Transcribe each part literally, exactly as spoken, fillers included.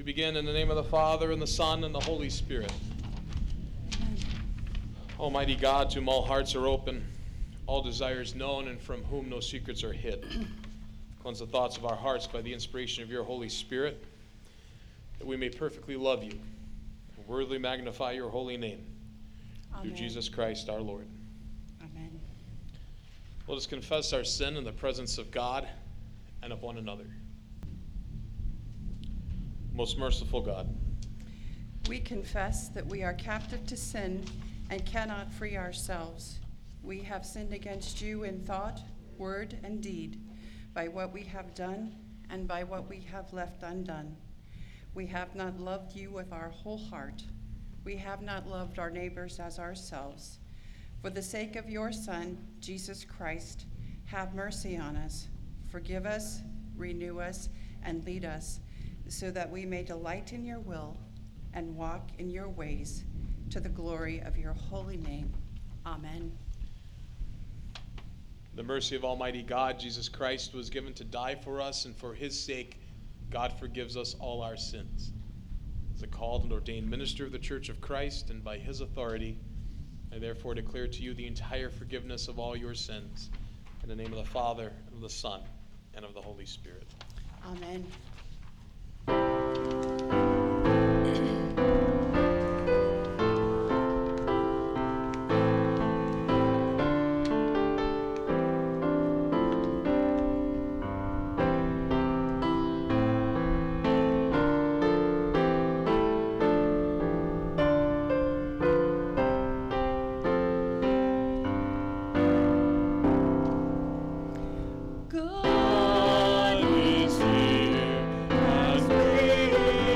begin in the name of the Father, and the Son, and the Holy Spirit. Almighty God, to whom all hearts are open, all desires known, and from whom no secrets are hid. Cleanse the thoughts of our hearts by the inspiration of your Holy Spirit, that we may perfectly love you and worthily magnify your holy name. Amen. Through Jesus Christ our Lord. Amen. Let us confess our sin in the presence of God and of one another. Most merciful God, we confess that we are captive to sin and cannot free ourselves. We have sinned against you in thought, word, and deed, by what we have done and by what we have left undone. We have not loved you with our whole heart. We have not loved our neighbors as ourselves. For the sake of your Son, Jesus Christ, have mercy on us. Forgive us, renew us, and lead us, so that we may delight in your will and walk in your ways, to the glory of your holy name. Amen. The mercy of Almighty God, Jesus Christ, was given to die for us, and for his sake, God forgives us all our sins. As a called and ordained minister of the Church of Christ, and by his authority, I therefore declare to you the entire forgiveness of all your sins. In the name of the Father, and of the Son, and of the Holy Spirit. Amen. God is here, as we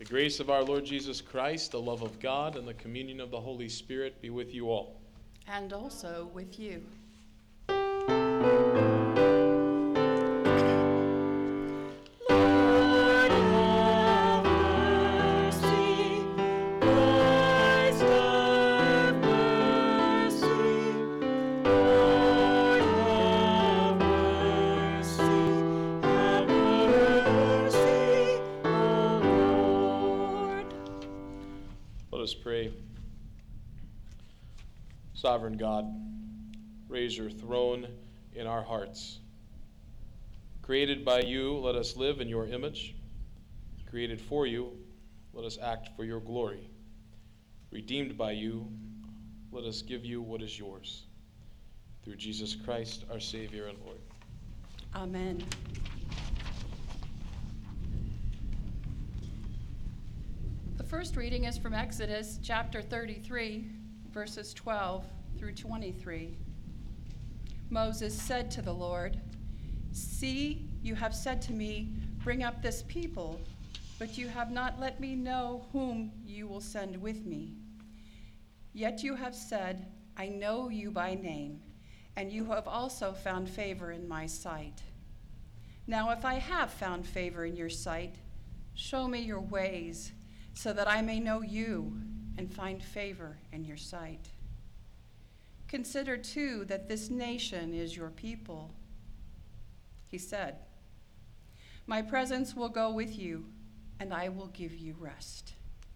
grace of our Lord Jesus Christ, the love of God, and the communion of the Holy Spirit be with you all. And also with you. Let us pray. Sovereign God, raise your throne in our hearts. Created by you, let us live in your image. Created for you, let us act for your glory. Redeemed by you, let us give you what is yours. Through Jesus Christ, our Savior and Lord. Amen. The first reading is from Exodus chapter thirty-three, verses twelve through twenty-three. Moses said to the Lord, "See, you have said to me, 'Bring up this people,' but you have not let me know whom you will send with me. Yet you have said, 'I know you by name,' and you have also found favor in my sight. Now if I have found favor in your sight, show me your ways, so that I may know you and find favor in your sight. Consider too that this nation is your people." He said, "My presence will go with you, and I will give you rest."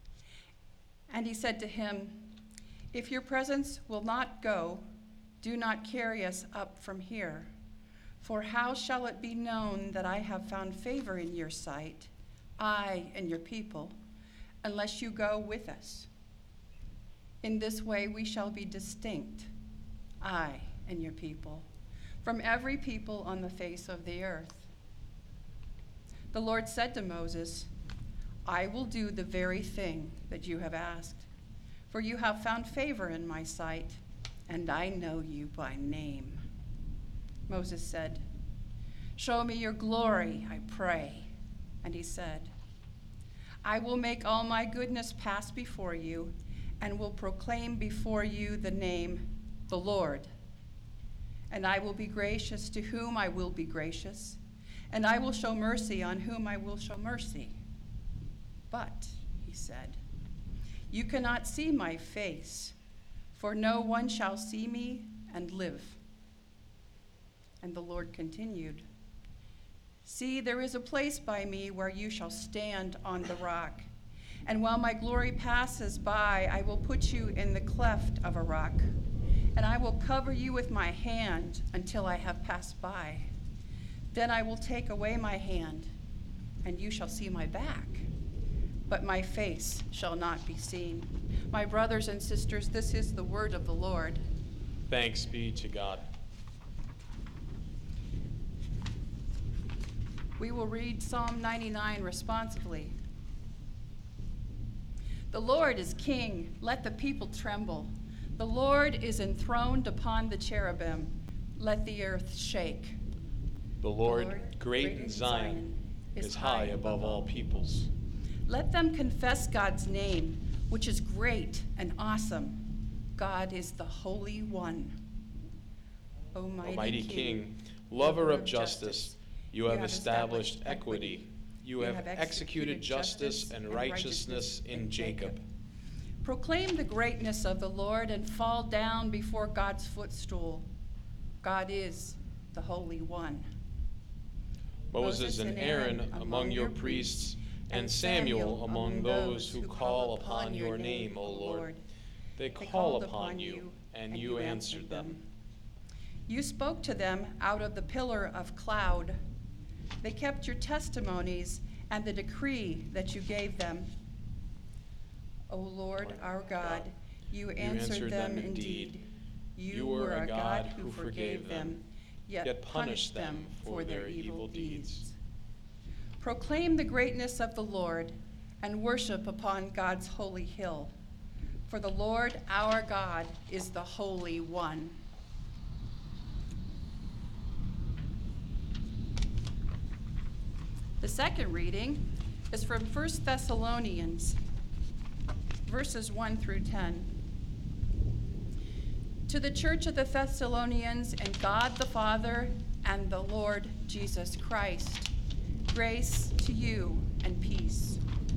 And he said to him, "If your presence will not go, do not carry us up from here. For how shall it be known that I have found favor in your sight, I and your people, unless you go with us? In this way we shall be distinct, I and your people, from every people on the face of the earth." The Lord said to Moses, "I will do the very thing that you have asked, for you have found favor in my sight, and I know you by name." Moses said, "Show me your glory, I pray." And he said, "I will make all my goodness pass before you, and will proclaim before you the name, the Lord. And I will be gracious to whom I will be gracious, and I will show mercy on whom I will show mercy. But," he said, "you cannot see my face, for no one shall see me and live." And the Lord continued, "See, there is a place by me where you shall stand on the rock. And while my glory passes by, I will put you in the cleft of a rock, and I will cover you with my hand until I have passed by. Then I will take away my hand, and you shall see my back, but my face shall not be seen." My brothers and sisters, this is the word of the Lord. Thanks be to God. We will read Psalm ninety-nine responsively. The Lord is king, let the people tremble. The Lord is enthroned upon the cherubim, let the earth shake. The Lord, great in Zion, is high above all peoples. Let them confess God's name, which is great and awesome. God is the Holy One. Almighty, Almighty King, lover of justice, you have established equity. You have executed justice and righteousness in Jacob. Proclaim the greatness of the Lord and fall down before God's footstool. God is the Holy One. Moses and Aaron among your priests, and Samuel among those who call upon your name, O Lord. They called upon you, and you answered them. You spoke to them out of the pillar of cloud. They kept your testimonies and the decree that you gave them. O Lord, our God, you answered them indeed. You were a God who forgave them, yet punished them for their evil deeds. Proclaim the greatness of the Lord and worship upon God's holy hill. For the Lord our God is the Holy One. The second reading is from First Thessalonians, verses one through ten. To the church of the Thessalonians in God the Father and the Lord Jesus Christ, grace to you and peace.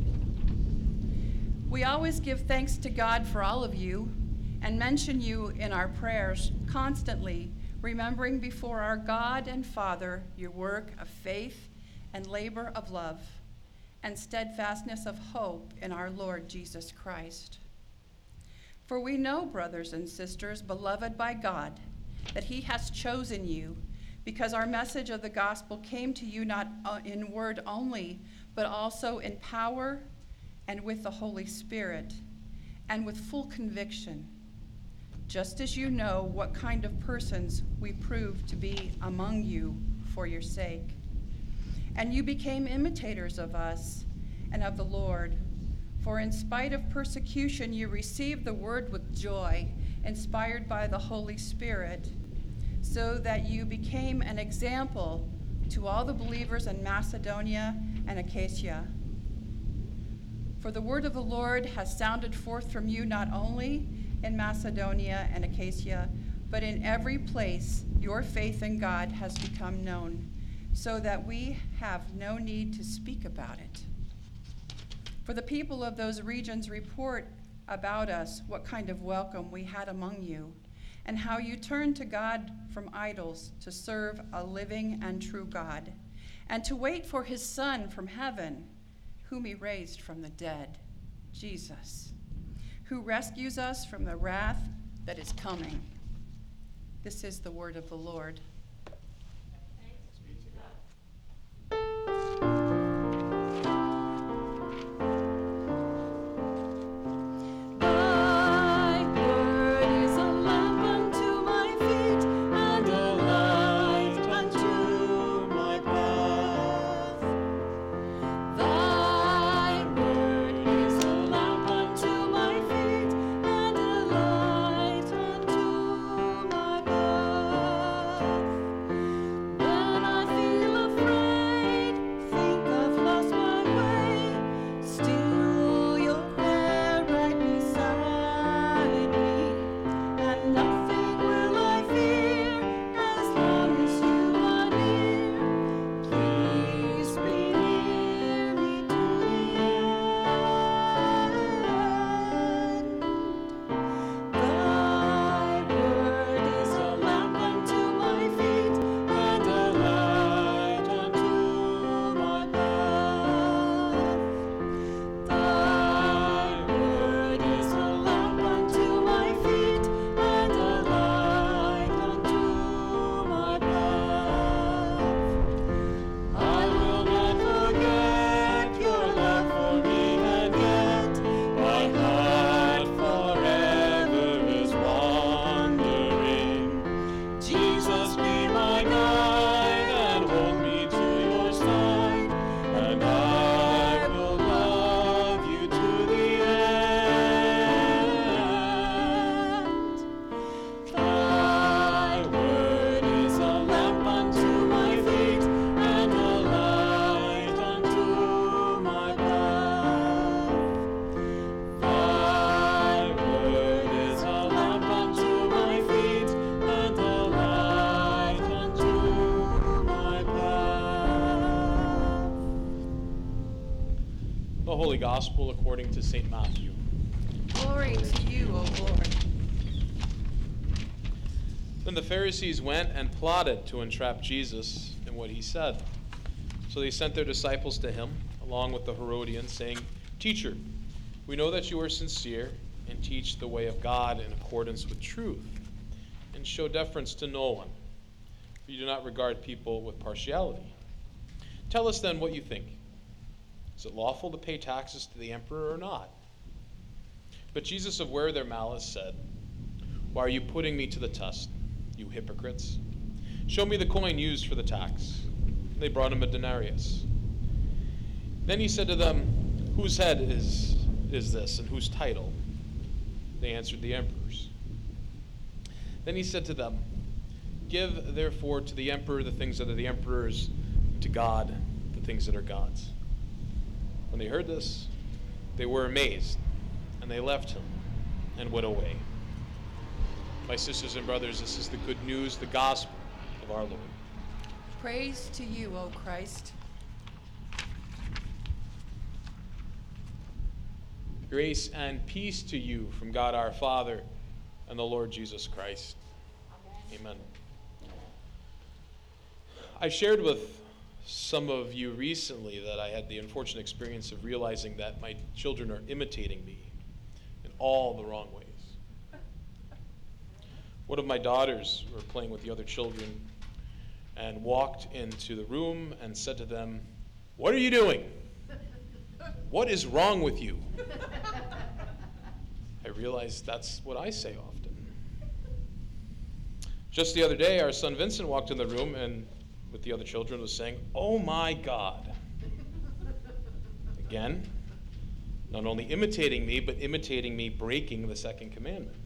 We always give thanks to God for all of you and mention you in our prayers constantly, remembering before our God and Father your work of faith and labor of love and steadfastness of hope in our Lord Jesus Christ. For we know, brothers and sisters, beloved by God, that he has chosen you, because our message of the gospel came to you not in word only, but also in power and with the Holy Spirit, and with full conviction, just as you know what kind of persons we proved to be among you for your sake. And you became imitators of us and of the Lord. For in spite of persecution, you received the word with joy, inspired by the Holy Spirit, so that you became an example to all the believers in Macedonia and Achaia. For the word of the Lord has sounded forth from you not only in Macedonia and Achaia, but in every place your faith in God has become known, so that we have no need to speak about it. For the people of those regions report about us what kind of welcome we had among you, and how you turned to God from idols to serve a living and true God, and to wait for his Son from heaven, whom he raised from the dead, Jesus, who rescues us from the wrath that is coming. This is the word of the Lord. The Holy Gospel according to Saint Matthew. Glory to you, O Lord. Then the Pharisees went and plotted to entrap Jesus in what he said. So they sent their disciples to him, along with the Herodians, saying, "Teacher, we know that you are sincere and teach the way of God in accordance with truth, and show deference to no one, for you do not regard people with partiality. Tell us then what you think. Is it lawful to pay taxes to the emperor or not?" But Jesus, aware of their malice, said, "Why are you putting me to the test, you hypocrites? Show me the coin used for the tax." And they brought him a denarius. Then he said to them, "Whose head is, is this, and whose title?" They answered, "The emperor's." Then he said to them, "Give therefore to the emperor the things that are the emperor's, to God the things that are God's." When they heard this, they were amazed, and they left him and went away. My sisters and brothers, this is the good news, the gospel of our Lord. Praise to you, O Christ. Grace and peace to you from God our Father and the Lord Jesus Christ. Amen. Amen. I shared with some of you recently that I had the unfortunate experience of realizing that my children are imitating me in all the wrong ways. One of my daughters were playing with the other children and walked into the room and said to them, "What are you doing? What is wrong with you?" I realized that's what I say often. Just the other day, our son Vincent walked in the room and with the other children was saying, "Oh my God." Again, not only imitating me, but imitating me breaking the second commandment.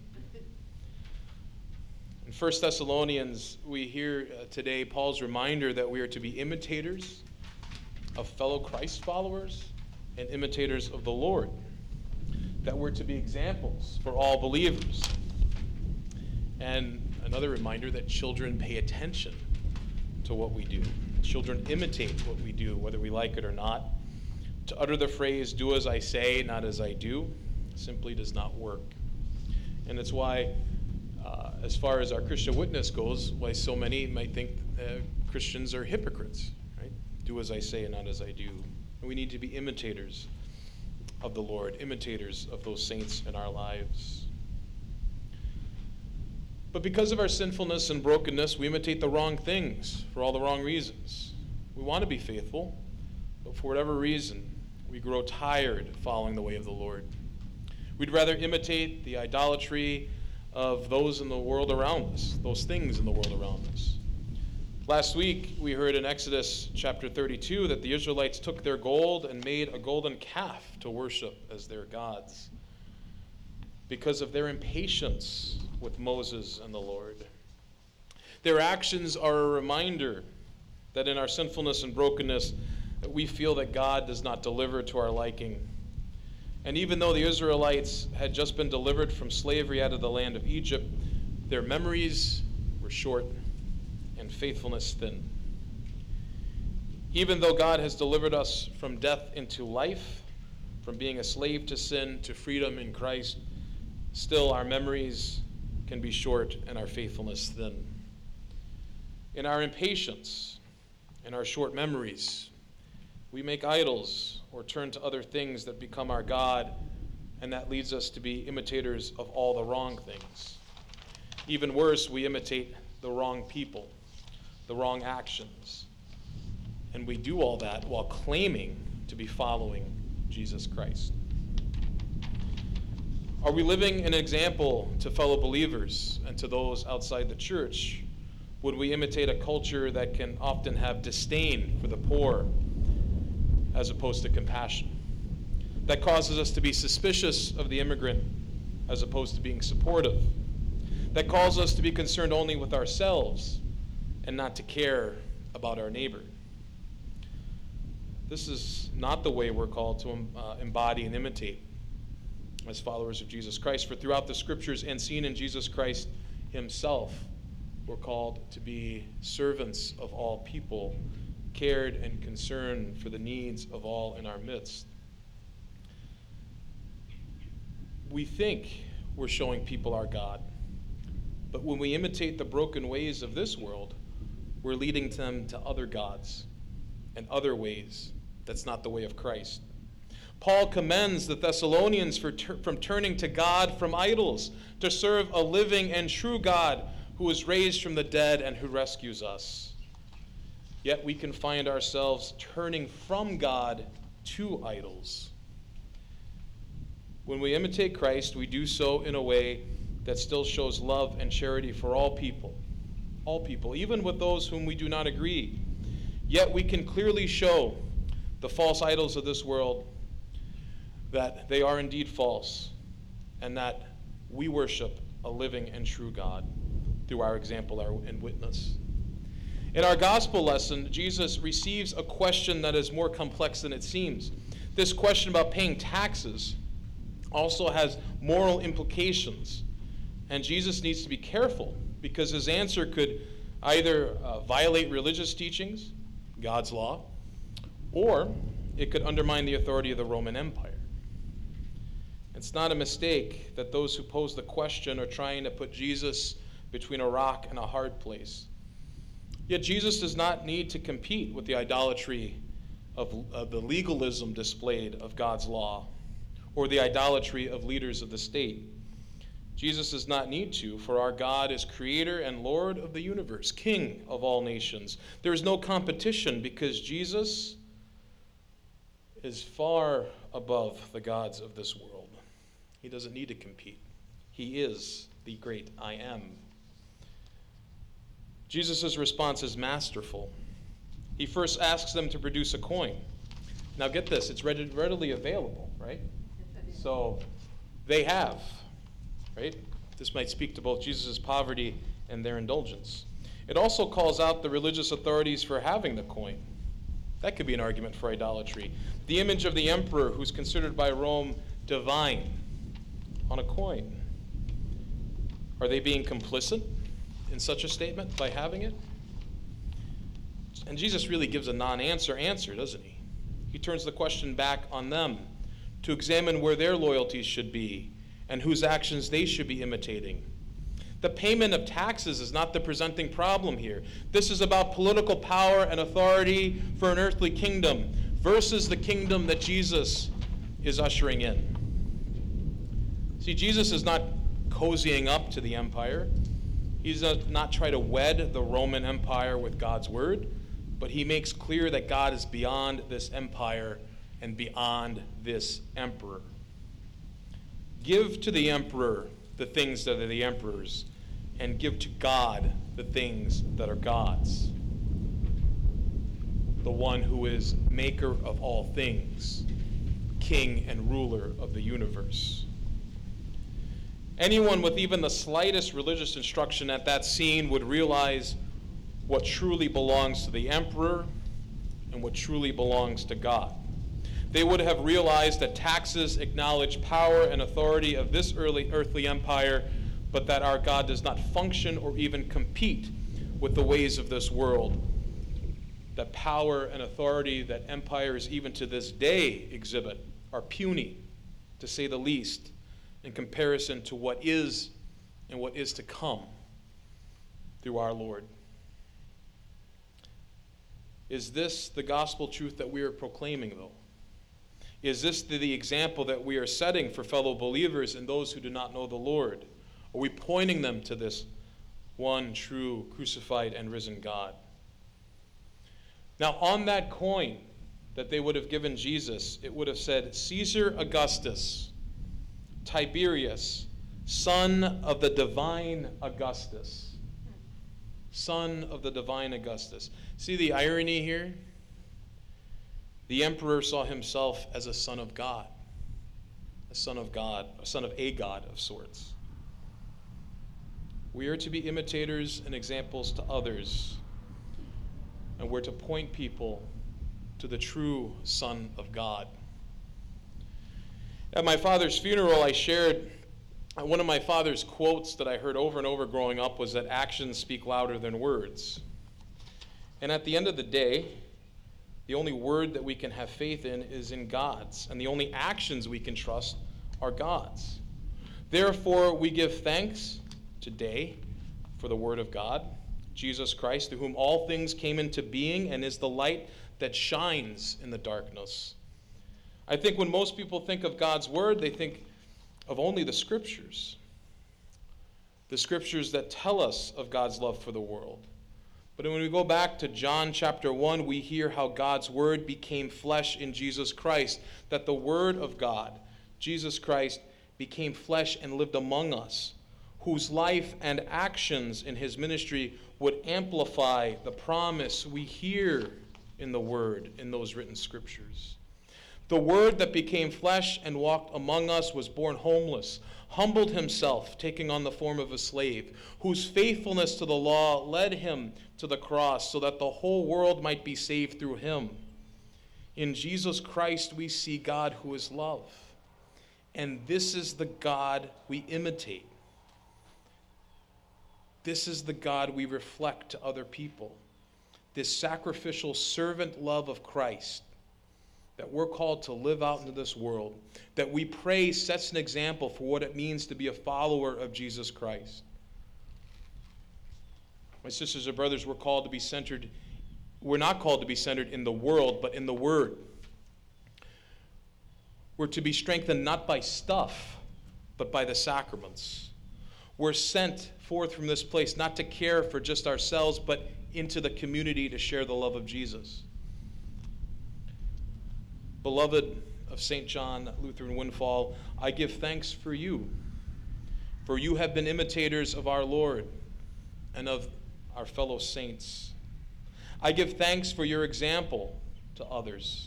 In First Thessalonians, we hear uh, today Paul's reminder that we are to be imitators of fellow Christ followers and imitators of the Lord, that we're to be examples for all believers. And another reminder that children pay attention to what we do. Children imitate what we do, whether we like it or not. To utter the phrase, "do as I say, not as I do," simply does not work. And it's why, uh, as far as our Christian witness goes, why so many might think uh, Christians are hypocrites, right? Do as I say and not as I do. And we need to be imitators of the Lord, imitators of those saints in our lives. But because of our sinfulness and brokenness, we imitate the wrong things for all the wrong reasons. We want to be faithful, but for whatever reason, we grow tired following the way of the Lord. We'd rather imitate the idolatry of those in the world around us, those things in the world around us. Last week, we heard in Exodus chapter thirty-two that the Israelites took their gold and made a golden calf to worship as their gods because of their impatience with Moses and the Lord. Their actions are a reminder that in our sinfulness and brokenness, that we feel that God does not deliver to our liking. And even though the Israelites had just been delivered from slavery out of the land of Egypt, their memories were short and faithfulness thin. Even though God has delivered us from death into life, from being a slave to sin to freedom in Christ, still our memories can be short and our faithfulness thin. In our impatience and our short memories, we make idols or turn to other things that become our God, and that leads us to be imitators of all the wrong things. Even worse, we imitate the wrong people, the wrong actions. And we do all that while claiming to be following Jesus Christ. Are we living an example to fellow believers and to those outside the church? Would we imitate a culture that can often have disdain for the poor as opposed to compassion? That causes us to be suspicious of the immigrant as opposed to being supportive? That calls us to be concerned only with ourselves and not to care about our neighbor? This is not the way we're called to uh, embody and imitate as followers of Jesus Christ. For throughout the scriptures and seen in Jesus Christ himself, we're called to be servants of all people, cared and concerned for the needs of all in our midst. We think we're showing people our God, but when we imitate the broken ways of this world, we're leading them to other gods and other ways. That's not the way of Christ. Paul commends the Thessalonians for ter- from turning to God from idols, to serve a living and true God who was raised from the dead and who rescues us. Yet we can find ourselves turning from God to idols. When we imitate Christ, we do so in a way that still shows love and charity for all people, all people, even with those whom we do not agree. Yet we can clearly show the false idols of this world that they are indeed false, and that we worship a living and true God through our example and witness. In our gospel lesson, Jesus receives a question that is more complex than it seems. This question about paying taxes also has moral implications. And Jesus needs to be careful because his answer could either uh, violate religious teachings, God's law, or it could undermine the authority of the Roman Empire. It's not a mistake that those who pose the question are trying to put Jesus between a rock and a hard place. Yet Jesus does not need to compete with the idolatry of, of the legalism displayed of God's law or the idolatry of leaders of the state. Jesus does not need to, for our God is creator and Lord of the universe, King of all nations. There is no competition because Jesus is far above the gods of this world. He doesn't need to compete. He is the great I am. Jesus' response is masterful. He first asks them to produce a coin. Now get this, it's readily available, right? So they have, right? This might speak to both Jesus' poverty and their indulgence. It also calls out the religious authorities for having the coin. That could be an argument for idolatry. The image of the emperor, who's considered by Rome divine, on a coin. Are they being complicit in such a statement by having it? And Jesus really gives a non-answer answer, doesn't he? He turns the question back on them to examine where their loyalties should be and whose actions they should be imitating. The payment of taxes is not the presenting problem here. This is about political power and authority for an earthly kingdom versus the kingdom that Jesus is ushering in. See, Jesus is not cozying up to the empire. He's not trying to wed the Roman Empire with God's word, but he makes clear that God is beyond this empire and beyond this emperor. Give to the emperor the things that are the emperor's, and give to God the things that are God's. The one who is maker of all things, king and ruler of the universe. Anyone with even the slightest religious instruction at that scene would realize what truly belongs to the emperor and what truly belongs to God. They would have realized that taxes acknowledge power and authority of this early earthly empire, but that our God does not function or even compete with the ways of this world. That power and authority that empires even to this day exhibit are puny, to say the least, in comparison to what is and what is to come through our Lord. Is this the gospel truth that we are proclaiming, though? Is this the, the example that we are setting for fellow believers and those who do not know the Lord? Are we pointing them to this one true crucified and risen God? Now, on that coin that they would have given Jesus, it would have said, Caesar Augustus, Tiberius, son of the divine Augustus. Son of the divine Augustus. See the irony here? The emperor saw himself as a son of God. A son of God, a son of a God of sorts. We are to be imitators and examples to others, and we're to point people to the true Son of God. At my father's funeral, I shared one of my father's quotes that I heard over and over growing up was that actions speak louder than words. And at the end of the day, the only word that we can have faith in is in God's, and the only actions we can trust are God's. Therefore, we give thanks today for the word of God, Jesus Christ, through whom all things came into being and is the light that shines in the darkness. I think when most people think of God's word, they think of only the scriptures. The scriptures that tell us of God's love for the world. But when we go back to John chapter one, we hear how God's word became flesh in Jesus Christ, that the word of God, Jesus Christ, became flesh and lived among us, whose life and actions in his ministry would amplify the promise we hear in the word, in those written scriptures. The word that became flesh and walked among us was born homeless, humbled himself, taking on the form of a slave, whose faithfulness to the law led him to the cross so that the whole world might be saved through him. In Jesus Christ, we see God who is love. And this is the God we imitate. This is the God we reflect to other people. This sacrificial servant love of Christ that we're called to live out into this world, that we pray sets an example for what it means to be a follower of Jesus Christ. My sisters and brothers, we're called to be centered, we're not called to be centered in the world, but in the Word. We're to be strengthened not by stuff, but by the sacraments. We're sent forth from this place not to care for just ourselves, but into the community to share the love of Jesus. Beloved of Saint John Lutheran Windfall, I give thanks for you, for you have been imitators of our Lord and of our fellow saints. I give thanks for your example to others,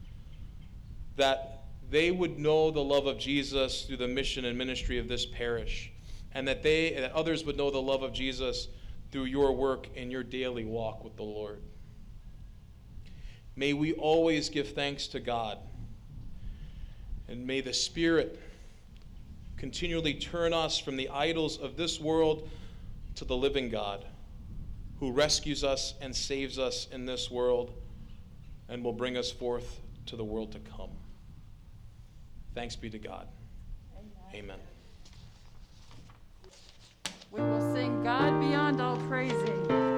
that they would know the love of Jesus through the mission and ministry of this parish, and that they that others would know the love of Jesus through your work and your daily walk with the Lord. May we always give thanks to God, and may the Spirit continually turn us from the idols of this world to the living God, who rescues us and saves us in this world and will bring us forth to the world to come. Thanks be to God. Amen. Amen. We will sing God Beyond All Praising.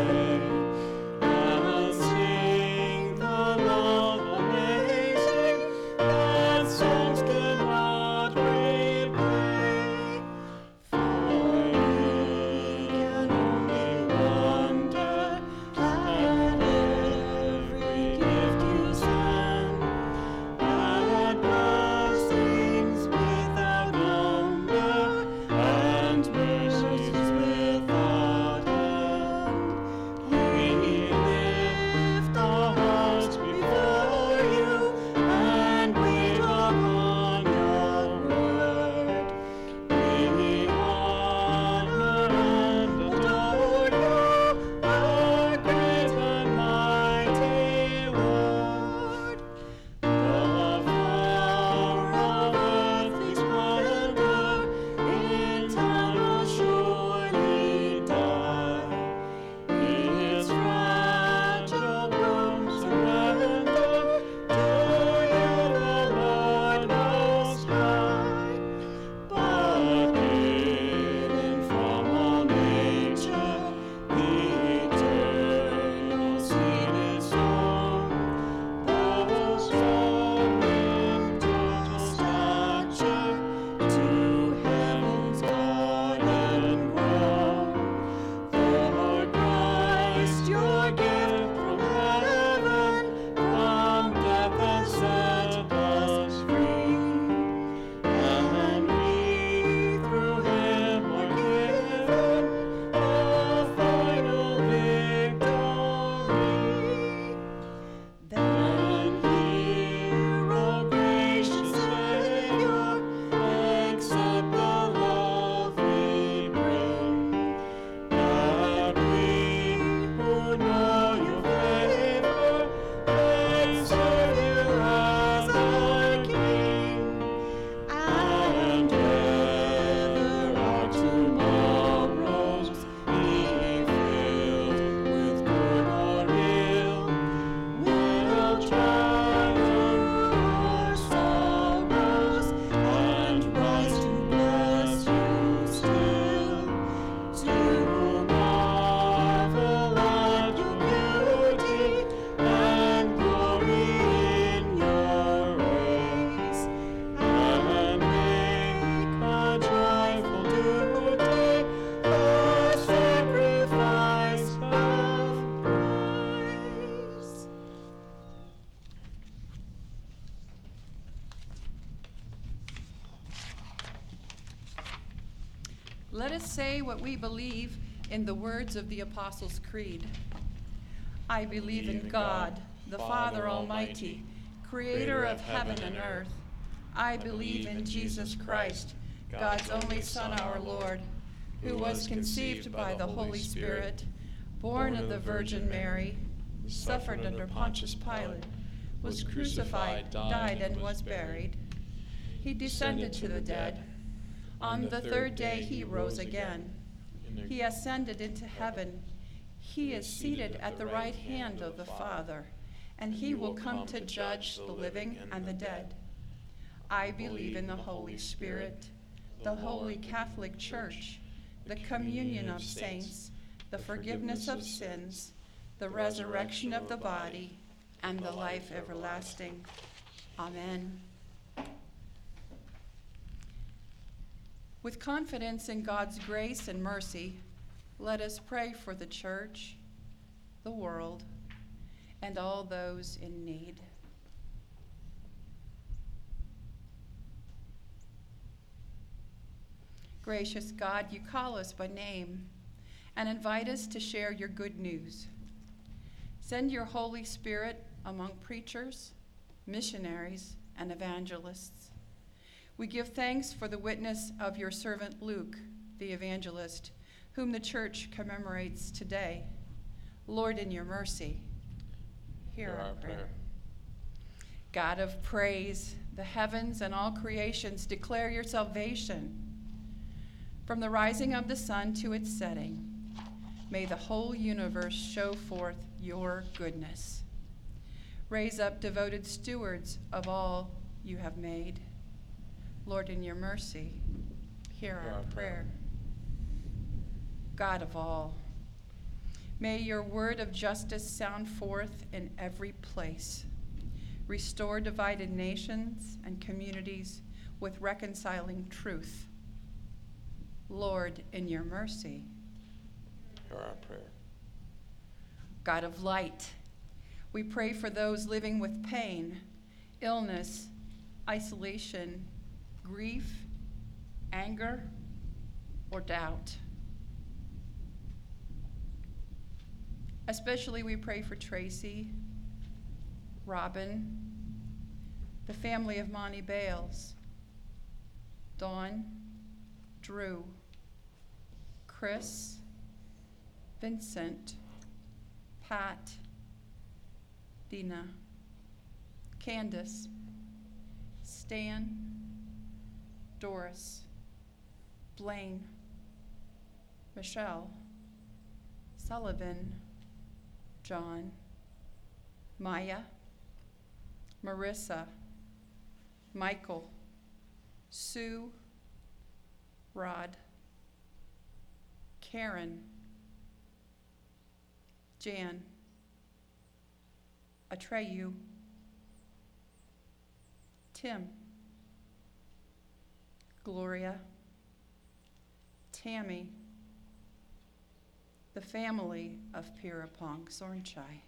Sing the love amazing Let us say what we believe in the words of the Apostles' Creed. I believe in God, the Father Almighty, creator of heaven and earth. I believe in Jesus Christ, God's only Son, our Lord, who was conceived by the Holy Spirit, born of the Virgin Mary, suffered under Pontius Pilate, was crucified, died, and was buried. He descended to the dead. On the third day he rose again. He ascended into heaven. He is seated at the right hand of the Father, and he will come to judge the living and the dead. I believe in the Holy Spirit, the Holy Catholic Church, the communion of saints, the forgiveness of sins, the resurrection of the body, and the life everlasting. Amen. With confidence in God's grace and mercy, let us pray for the church, the world, and all those in need. Gracious God, you call us by name and invite us to share your good news. Send your Holy Spirit among preachers, missionaries, and evangelists. We give thanks for the witness of your servant Luke, the evangelist, whom the church commemorates today. Lord, in your mercy, hear our prayer. God of praise, the heavens and all creations declare your salvation. From the rising of the sun to its setting, may the whole universe show forth your goodness. Raise up devoted stewards of all you have made. Lord, in your mercy, hear our prayer. God of all, may your word of justice sound forth in every place. Restore divided nations and communities with reconciling truth. Lord, in your mercy, Hear our prayer. God of light, we pray for those living with pain, illness, isolation, grief, anger, or doubt. Especially we pray for Tracy, Robin, the family of Monty Bales, Dawn, Drew, Chris, Vincent, Pat, Dina, Candace, Stan, Doris, Blaine, Michelle, Sullivan, John, Maya, Marissa, Michael, Sue, Rod, Karen, Jan, Atreyu, Tim, Gloria, Tammy, the family of Pirapong Sornchai,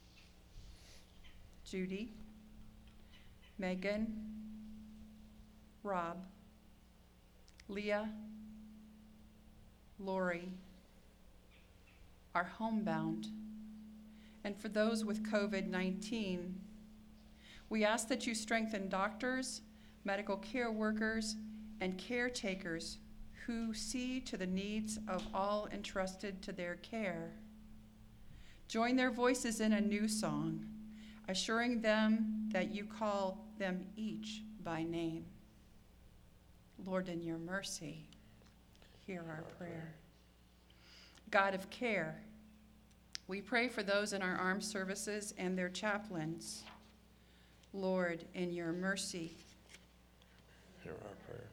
Judy, Megan, Rob, Leah, Lori, our homebound, and for those with covid nineteen, we ask that you strengthen doctors, medical care workers, and caretakers who see to the needs of all entrusted to their care. Join their voices in a new song, assuring them that you call them each by name. Lord, in your mercy, hear our prayer. God of care, we pray for those in our armed services and their chaplains. Lord, in your mercy, Hear our prayer.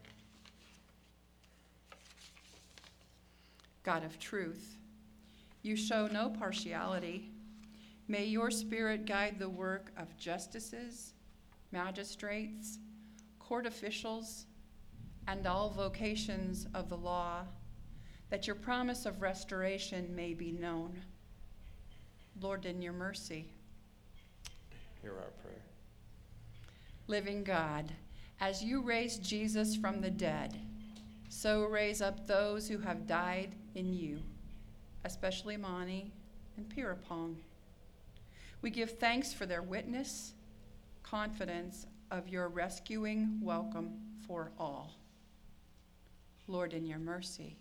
God of truth, you show no partiality. May your spirit guide the work of justices, magistrates, court officials, and all vocations of the law, that your promise of restoration may be known. Lord, in your mercy, Hear our prayer. living God, as you raised Jesus from the dead, So raise up those who have died in you, especially Mani and Pirapong. We give thanks for their witness, confidence of your rescuing welcome for all. Lord, in your mercy.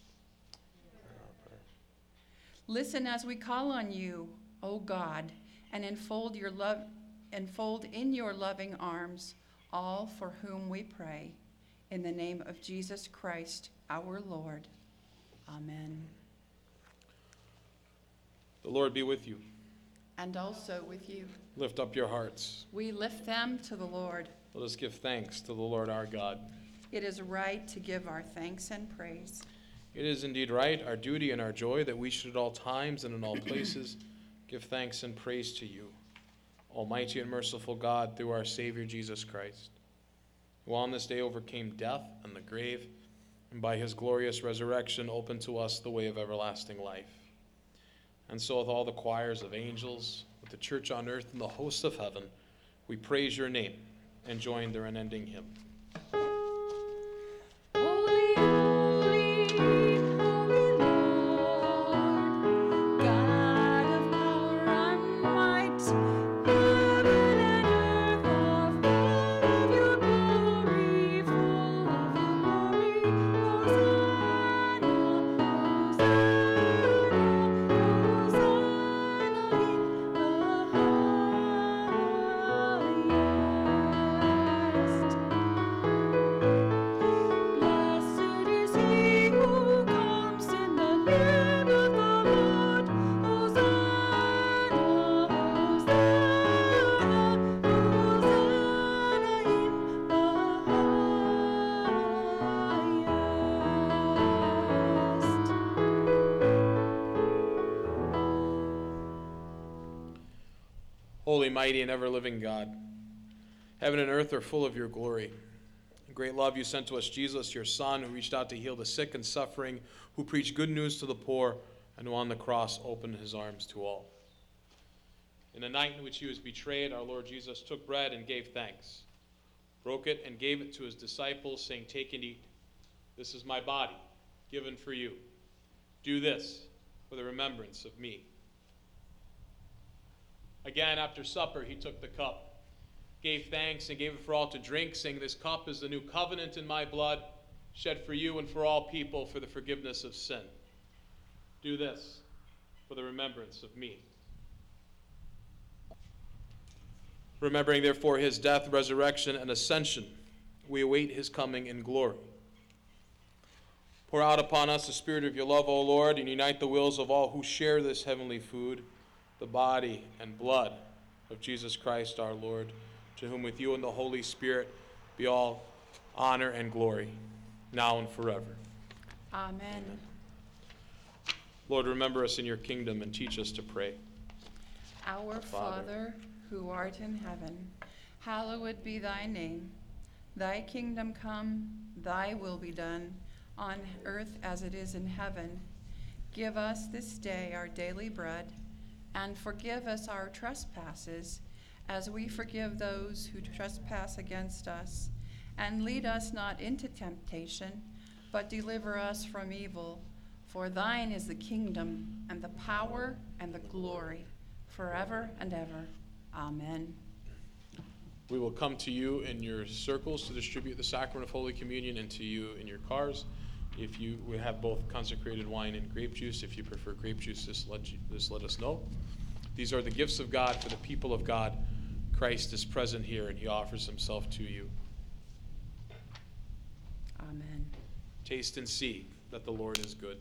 Listen as we call on you, O God, and enfold your love, enfold in your loving arms all for whom we pray. In the name of Jesus Christ, our Lord. Amen. The Lord be with you. And also with you. Lift up your hearts. We lift them to the Lord. Let us give thanks to the Lord our God. It is right to give our thanks and praise. It is indeed right, our duty and our joy, that we should at all times and in all places give thanks and praise to you, Almighty and merciful God, through our Savior Jesus Christ, who on this day overcame death and the grave, and by his glorious resurrection opened to us the way of everlasting life. And so with all the choirs of angels, with the church on earth and the hosts of heaven, we praise your name and join their unending hymn. Holy, mighty, and ever-living God, heaven and earth are full of your glory. In great love you sent to us Jesus, your Son, who reached out to heal the sick and suffering, who preached good news to the poor, and who on the cross opened his arms to all. In the night in which he was betrayed, our Lord Jesus took bread and gave thanks, broke it and gave it to his disciples, saying, "Take and eat. This is my body, given for you. Do this for the remembrance of me." Again, after supper, he took the cup, gave thanks, and gave it for all to drink, saying, "This cup is the new covenant in my blood, shed for you and for all people for the forgiveness of sin. Do this for the remembrance of me." Remembering, therefore, his death, resurrection, and ascension, we await his coming in glory. Pour out upon us the spirit of your love, O Lord, and unite the wills of all who share this heavenly food, the body and blood of Jesus Christ our Lord, to whom with you and the Holy Spirit be all honor and glory, now and forever. Amen. Amen. Lord, remember us in your kingdom and teach us to pray. Our Father, who art in heaven, hallowed be thy name. Thy kingdom come, thy will be done, on earth as it is in heaven. Give us this day our daily bread, and forgive us our trespasses, as we forgive those who trespass against us. And lead us not into temptation, but deliver us from evil. For thine is the kingdom, and the power, and the glory, forever and ever. Amen. We will come to you in your circles to distribute the sacrament of Holy Communion, and to you in your cars. If you we have both consecrated wine and grape juice. If you prefer grape juice, just let, you, just let us know. These are the gifts of God for the people of God. Christ is present here, and he offers himself to you. Amen. Taste and see that the Lord is good.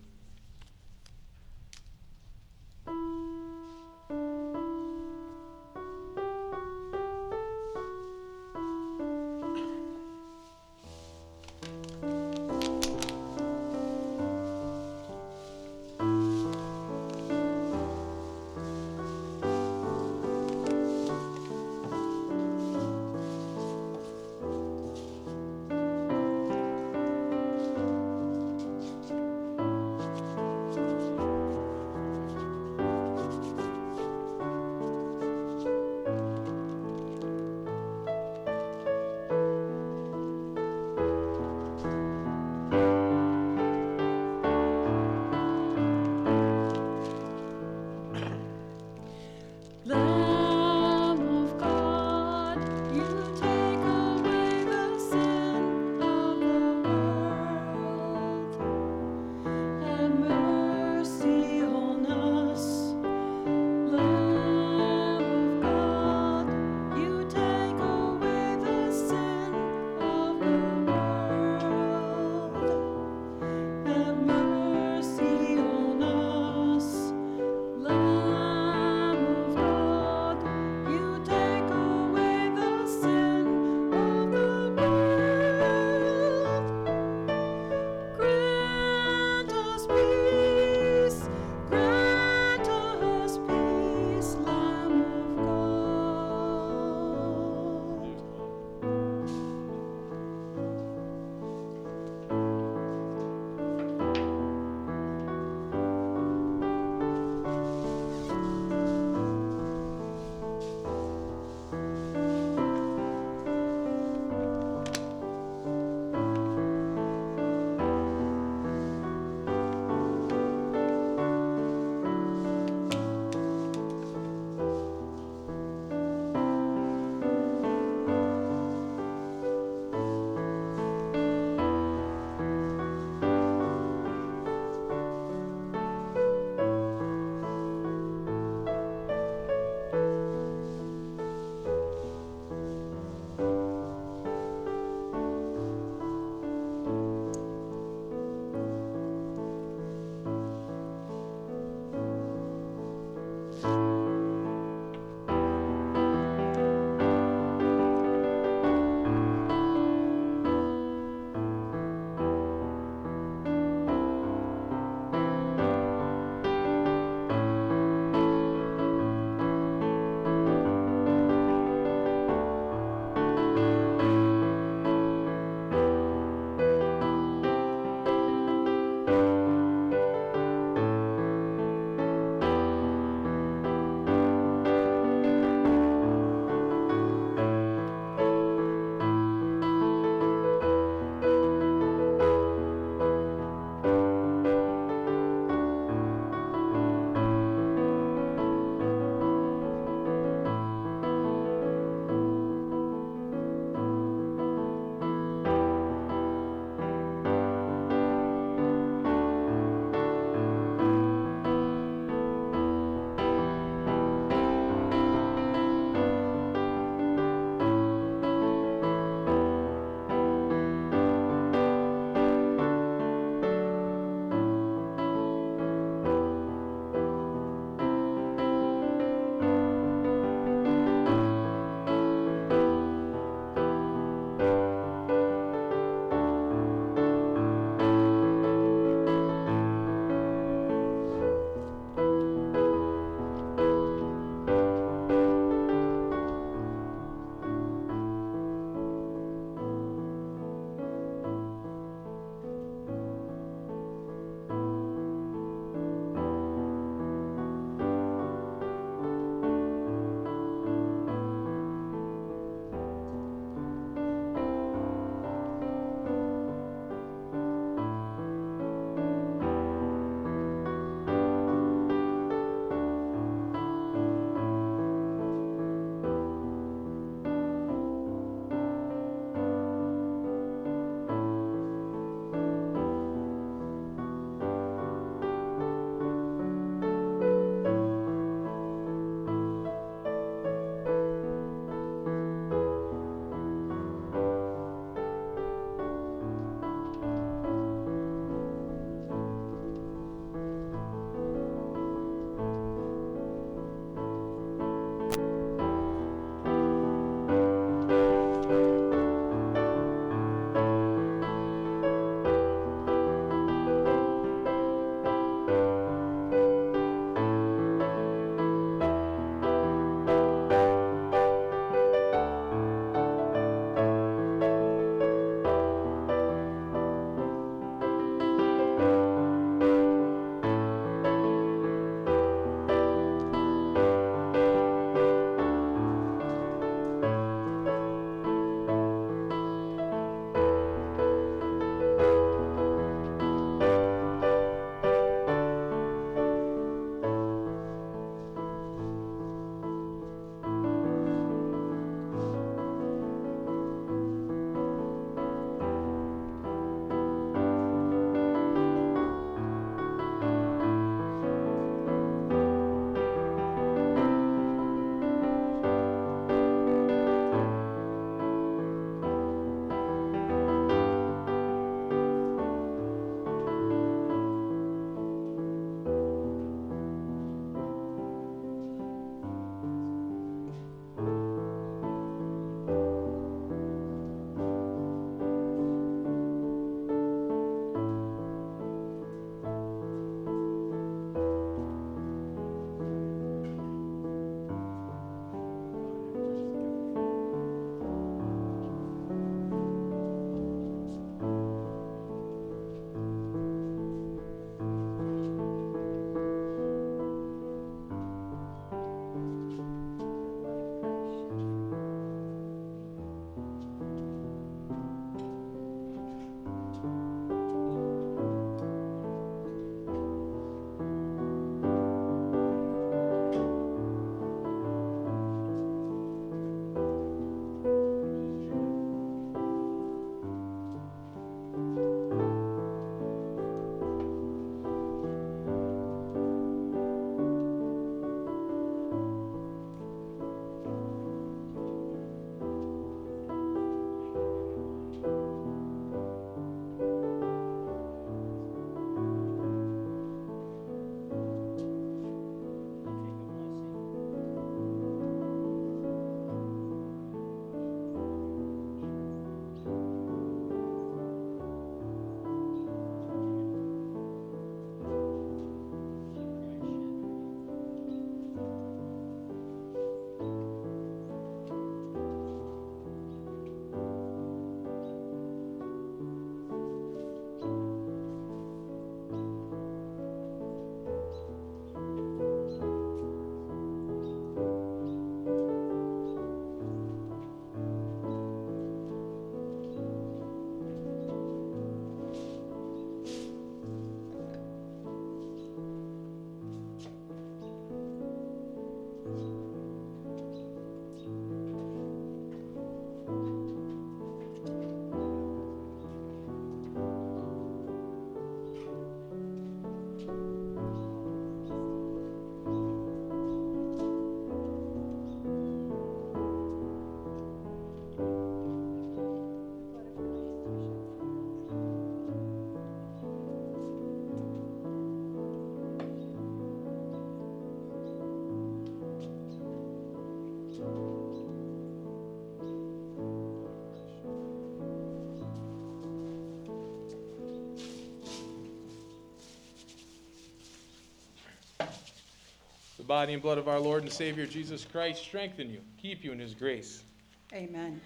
The body and blood of our Lord and Savior Jesus Christ strengthen you, keep you in his grace. Amen.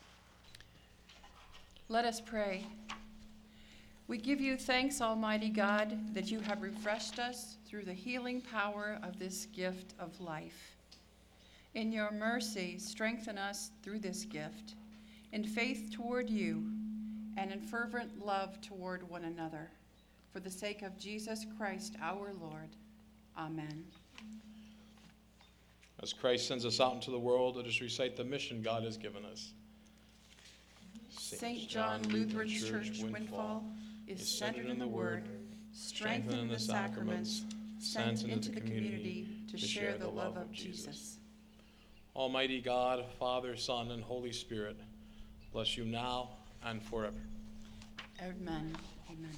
Let us pray. We give you thanks, Almighty God, that you have refreshed us through the healing power of this gift of life. In your mercy, strengthen us through this gift, in faith toward you, and in fervent love toward one another. For the sake of Jesus Christ, our Lord. Amen. As Christ sends us out into the world, let us recite the mission God has given us. Saint John Lutheran Church, Windfall, is centered in the Word, strengthened in the sacraments, sent into the community to share the love of Jesus. Almighty God, Father, Son, and Holy Spirit, bless you now and forever. Amen. Amen.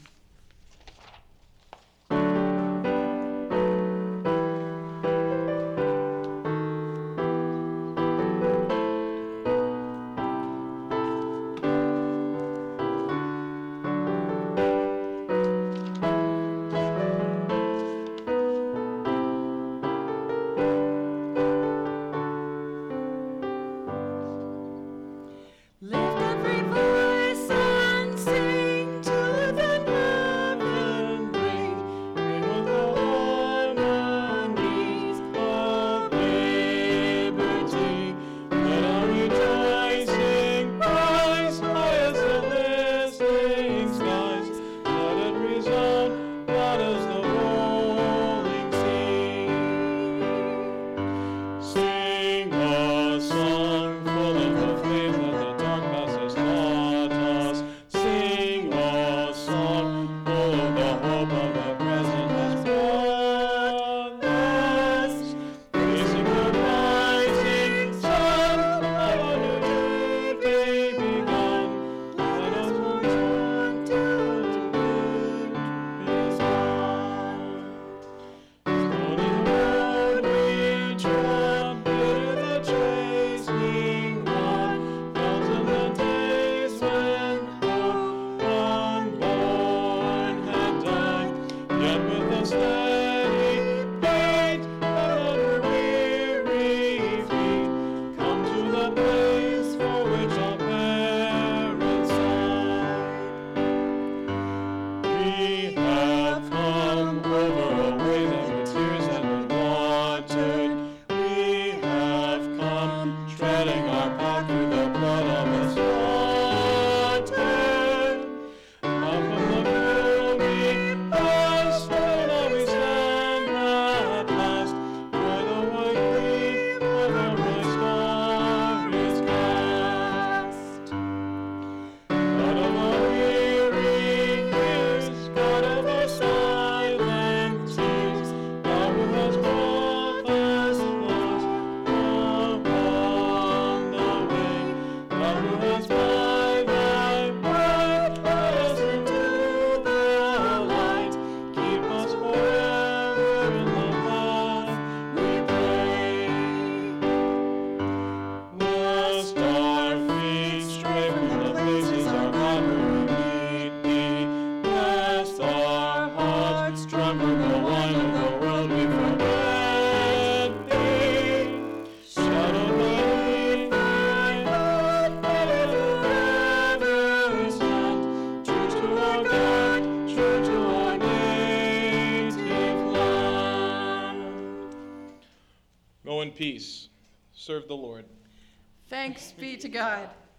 Go in peace. Serve the Lord. Thanks be to God.